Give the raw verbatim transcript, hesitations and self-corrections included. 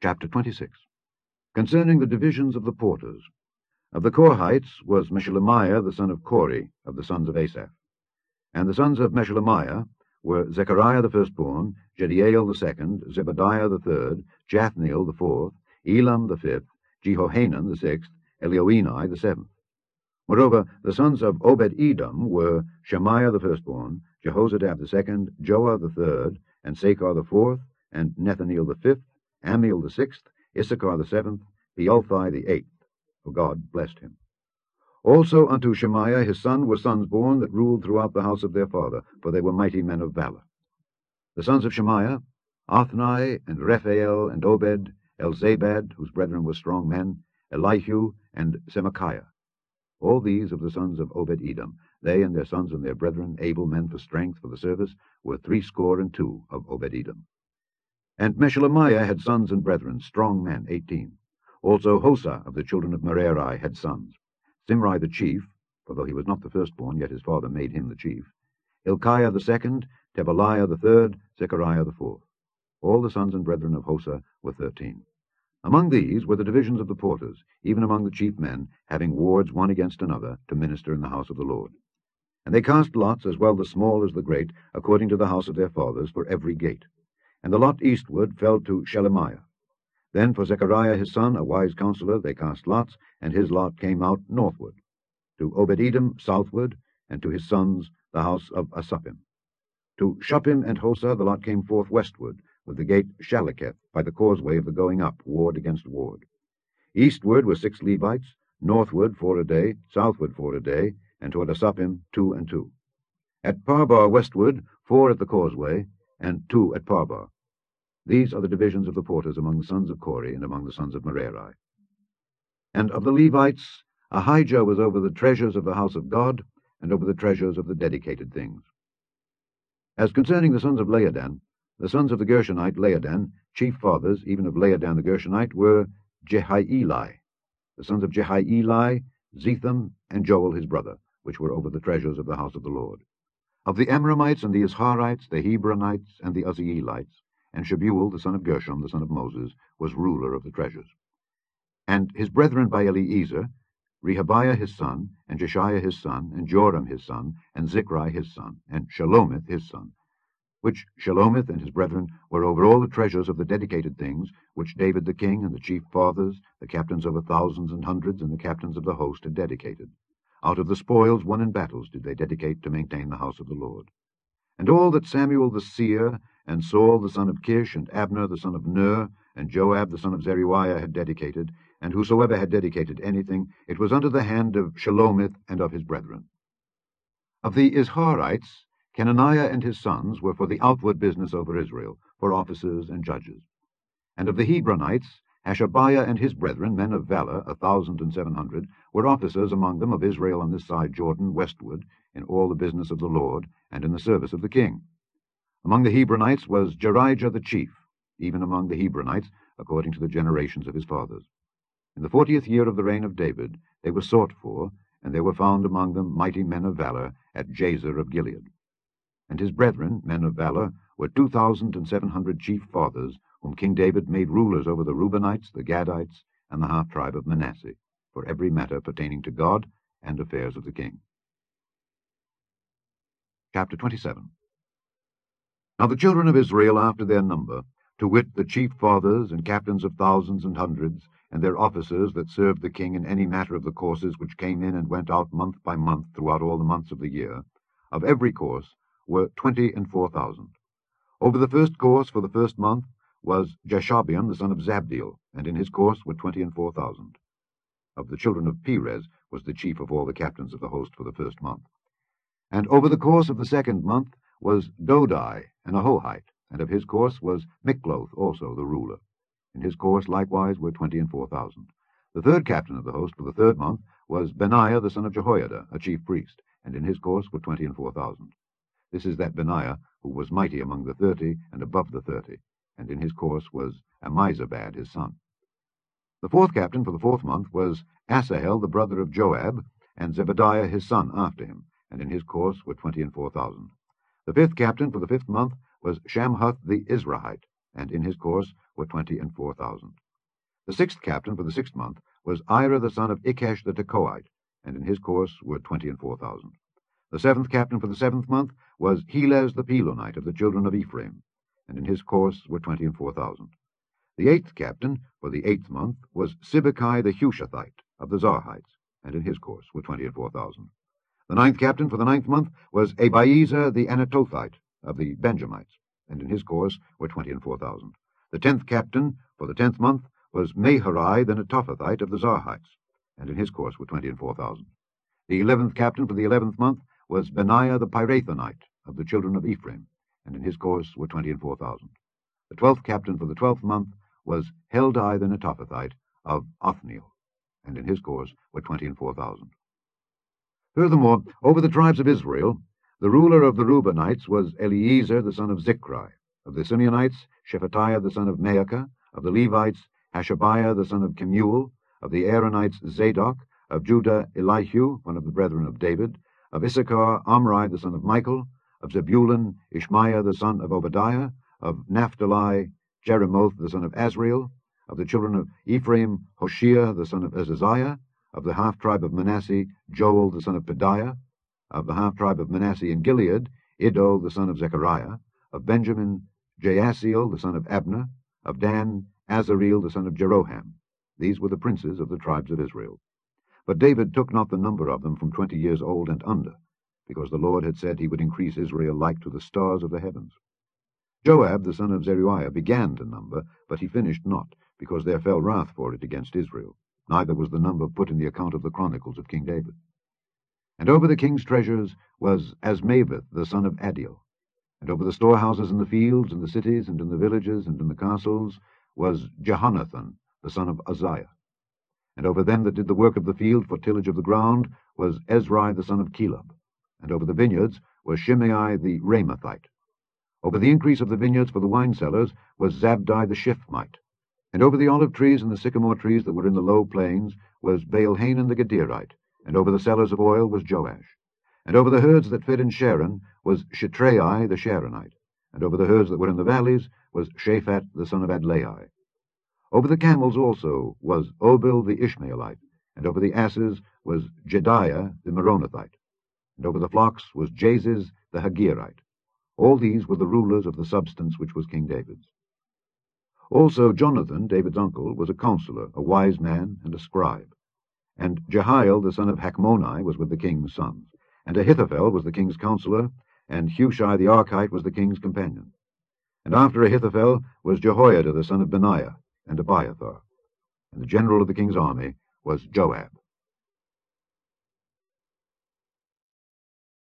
Chapter twenty-six. Concerning the divisions of the porters. Of the Korhites was Meshelemiah the son of Kori, of the sons of Asaph. And the sons of Meshelemiah were Zechariah the firstborn, Jediael the second, Zebadiah the third, Jathniel the fourth, Elam the fifth, Jehohanan the sixth, Elioenai the seventh. Moreover, the sons of Obed-Edom were Shemaiah the firstborn, Jehozadab the second, Joah the third, and Sakar the fourth, and Nethaneel the fifth, Amiel the sixth, Issachar the seventh, Bealthai the eighth, for God blessed him. Also unto Shemaiah his son were sons born that ruled throughout the house of their father, for they were mighty men of valor. The sons of Shemaiah, Othni, and Rephael, and Obed, Elzabad, whose brethren were strong men, Elihu, and Semachiah. All these of the sons of Obed-Edom, they and their sons and their brethren, able men for strength for the service, were threescore and two of Obed-Edom. And Meshelemiah had sons and brethren, strong men, eighteen. Also Hosa of the children of Merari had sons. Simri the chief, for though he was not the firstborn, yet his father made him the chief. Hilkiah the second, Tebaliah the third, Zechariah the fourth. All the sons and brethren of Hosa were thirteen. Among these were the divisions of the porters, even among the chief men, having wards one against another, to minister in the house of the Lord. And they cast lots, as well the small as the great, according to the house of their fathers, for every gate. And the lot eastward fell to Shelemiah. Then for Zechariah his son, a wise counselor, they cast lots, and his lot came out northward. To Obed-Edom southward, and to his sons the house of Asapim. To Shuppim and Hosa the lot came forth westward, with the gate Shaleketh, by the causeway of the going up, ward against ward. Eastward were six Levites, northward four a day, southward four a day, and toward Asapim two and two. At Parbar westward, four at the causeway, and two at Parbar. These are the divisions of the porters among the sons of Kori and among the sons of Merari. And of the Levites, Ahijah was over the treasures of the house of God, and over the treasures of the dedicated things. As concerning the sons of Laadan, the sons of the Gershonite Laadan, chief fathers, even of Laadan the Gershonite, were Jehieli. The sons of Jehieli, Zetham, and Joel his brother, which were over the treasures of the house of the Lord. Of the Amramites and the Isharites, the Hebronites, and the Uzzielites, and Shebuel, the son of Gershom, the son of Moses, was ruler of the treasures. And his brethren by Eliezer, Rehabiah his son, and Jeshiah his son, and Joram his son, and Zichri his son, and Shelomith his son, which Shelomith and his brethren were over all the treasures of the dedicated things, which David the king, and the chief fathers, the captains over thousands and hundreds, and the captains of the host had dedicated. Out of the spoils won in battles did they dedicate to maintain the house of the Lord. And all that Samuel the seer, and Saul the son of Kish, and Abner the son of Ner, and Joab the son of Zeruiah had dedicated, and whosoever had dedicated anything, it was under the hand of Shelomith and of his brethren. Of the Isharites, Kenaniah and his sons were for the outward business over Israel, for officers and judges. And of the Hebronites, Hashabiah and his brethren, men of valor, a thousand and seven hundred, were officers among them of Israel on this side Jordan, westward, in all the business of the Lord, and in the service of the king. Among the Hebronites was Jerijah the chief, even among the Hebronites, according to the generations of his fathers. In the fortieth year of the reign of David they were sought for, and there were found among them mighty men of valor at Jazer of Gilead. And his brethren, men of valor, were two thousand and seven hundred chief fathers, whom King David made rulers over the Reubenites, the Gadites, and the half-tribe of Manasseh, for every matter pertaining to God and affairs of the king. Chapter twenty-seven. Now the children of Israel after their number, to wit the chief fathers and captains of thousands and hundreds, and their officers that served the king in any matter of the courses which came in and went out month by month throughout all the months of the year, of every course were twenty and four thousand. Over the first course for the first month was Jashobeam the son of Zabdiel, and in his course were twenty and four thousand. Of the children of Perez was the chief of all the captains of the host for the first month. And over the course of the second month was Dodai, an Ahohite, and of his course was Mikloth also the ruler. In his course likewise were twenty and four thousand. The third captain of the host for the third month was Benaiah the son of Jehoiada, a chief priest, and in his course were twenty and four thousand. This is that Benaiah who was mighty among the thirty and above the thirty, and in his course was Ammizabad his son. The fourth captain for the fourth month was Asahel the brother of Joab, and Zebadiah his son after him, and in his course were twenty and four thousand. The fifth captain for the fifth month was Shamhuth the Israelite, and in his course were twenty and four thousand. The sixth captain for the sixth month was Ira the son of Ikesh the Tekoite, and in his course were twenty and four thousand. The seventh captain for the seventh month was Helez the Pelonite of the children of Ephraim, and in his course were twenty and four thousand. The eighth captain for the eighth month was Sibbecai the Hushathite of the Zarhites, and in his course were twenty and four thousand. The ninth captain for the ninth month was Abiezer the Anatothite of the Benjamites, and in his course were twenty and four thousand. The tenth captain for the tenth month was Maharai the Netophathite of the Zarhites, and in his course were twenty and four thousand. The eleventh captain for the eleventh month was Benaiah the Pirathonite of the children of Ephraim, and in his course were twenty and four thousand. The twelfth captain for the twelfth month was Heldai the Netophathite of Othniel, and in his course were twenty and four thousand. Furthermore, over the tribes of Israel, the ruler of the Reubenites was Eliezer the son of Zichri, of the Simeonites Shephatiah the son of Maacah, of the Levites Hashabiah the son of Kemuel, of the Aaronites Zadok, of Judah Elihu, one of the brethren of David, of Issachar Amri the son of Michael, of Zebulun Ishmaiah the son of Obadiah, of Naphtali Jeremoth the son of Azriel, of the children of Ephraim Hoshea the son of Azaziah, of the half-tribe of Manasseh Joel the son of Pedaiah, of the half-tribe of Manasseh in Gilead Iddo the son of Zechariah, of Benjamin Jaasiel the son of Abner, of Dan Azareel the son of Jeroham. These were the princes of the tribes of Israel. But David took not the number of them from twenty years old and under, because the Lord had said he would increase Israel like to the stars of the heavens. Joab the son of Zeruiah began to number, but he finished not, because there fell wrath for it against Israel. Neither was the number put in the account of the chronicles of King David. And over the king's treasures was Asmaveth the son of Adiel. And over the storehouses in the fields, and the cities, and in the villages, and in the castles, was Jehonathan the son of Uzziah. And over them that did the work of the field for tillage of the ground was Ezri the son of Caleb. And over the vineyards was Shimei the Ramathite. Over the increase of the vineyards for the wine cellars was Zabdi the Shiphmite. And over the olive trees and the sycamore trees that were in the low plains was Baal-Hanan the Gederite. And over the cellars of oil was Joash. And over the herds that fed in Sharon was Shitrai the Sharonite. And over the herds that were in the valleys was Shaphat the son of Adlai. Over the camels also was Obil the Ishmaelite. And over the asses was Jediah the Meronothite. And over the flocks was Jaziz the Hagirite. All these were the rulers of the substance which was King David's. Also Jonathan, David's uncle, was a counselor, a wise man, and a scribe. And Jehiel the son of Hachmoni was with the king's sons. And Ahithophel was the king's counselor, and Hushai the Archite was the king's companion. And after Ahithophel was Jehoiada the son of Benaiah, and Abiathar. And the general of the king's army was Joab.